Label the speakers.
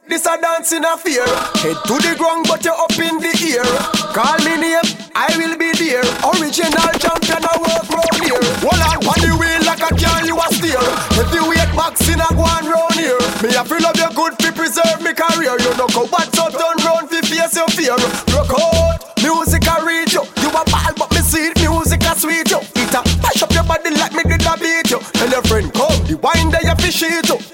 Speaker 1: This a dance in a fear. Head to the ground but you're up in the air. Call me name, I will be there. Original champion I work round here. Hold on the wheel like a car you a steer. Heavyweight boxing a go on round here. Me a feel of your good fi preserve me career. You know go bad so turn round fi face your fear. Rock out, music a reach you. You a ball but me see it, music a sweet you. It a mash up your body like me did a beat you. Tell your friend come, the wine there you fi shit you.